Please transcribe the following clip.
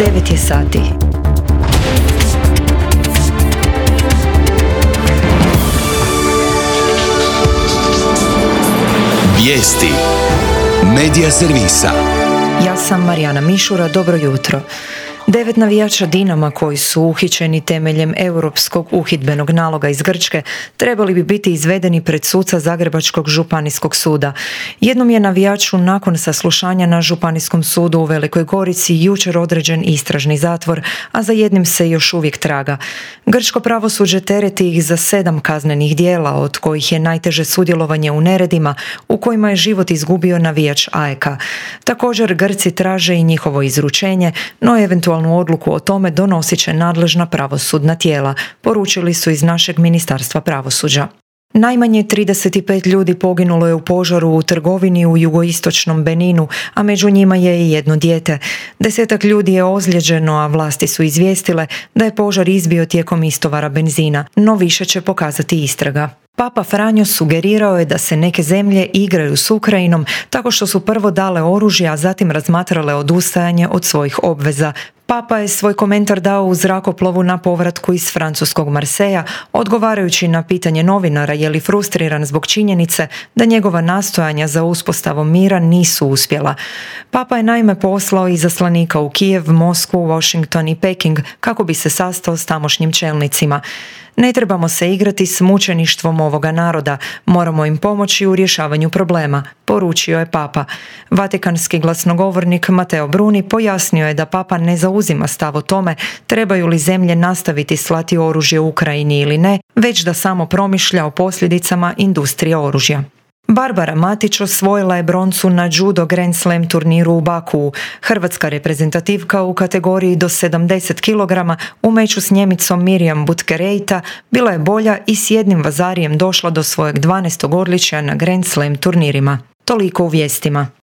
9 je sati. Vijesti Medija servisa. Ja sam Marijana Mišura, dobro jutro. 9 navijača Dinama koji su uhićeni temeljem europskog uhidbenog naloga iz Grčke trebali bi biti izvedeni pred suca Zagrebačkog županijskog suda. Jednom je navijaču nakon saslušanja na Županijskom sudu u Velikoj Gorici jučer određen istražni zatvor, a za jednim se još uvijek traga. Grčko pravosuđe tereti ih za 7 kaznenih djela, od kojih je najteže sudjelovanje u neredima u kojima je život izgubio navijač AEK. Također Grci traže i njihovo izručenje, no eventualnu odluku o tome donosit će nadležna pravosudna tijela, poručili su iz našeg Ministarstva pravosuđa. Najmanje 35 ljudi poginulo je u požaru u trgovini u jugoistočnom Beninu, a među njima je i jedno dijete. 10 ljudi je ozlijeđeno, a vlasti su izvijestile da je požar izbio tijekom istovara benzina, no više će pokazati istraga. Papa Franjo sugerirao je da se neke zemlje igraju s Ukrajinom tako što su prvo dale oružje, a zatim razmatrale odustajanje od svojih obveza. Papa je svoj komentar dao u zrakoplovu na povratku iz francuskog Marseja, odgovarajući na pitanje novinara je li frustriran zbog činjenice da njegova nastojanja za uspostavom mira nisu uspjela. Papa je naime poslao izaslanika u Kijev, Moskvu, Washington i Peking kako bi se sastao s tamošnjim čelnicima. Ne trebamo se igrati s mučeništvom ovoga naroda, moramo im pomoći u rješavanju problema, poručio je Papa. Vatikanski glasnogovornik Matteo Bruni pojasnio je da Papa ne zauzima stav o tome trebaju li zemlje nastaviti slati oružje u Ukrajini ili ne, već da samo promišlja o posljedicama industrije oružja. Barbara Matić osvojila je broncu na judo Grand Slam turniru u Bakuu. Hrvatska reprezentativka u kategoriji do 70 kg u meču s Njemicom Mirjam Butkerejta bila je bolja i s jednim vazarijem došla do svojeg 12. odličja na Grand Slam turnirima. Toliko u vijestima.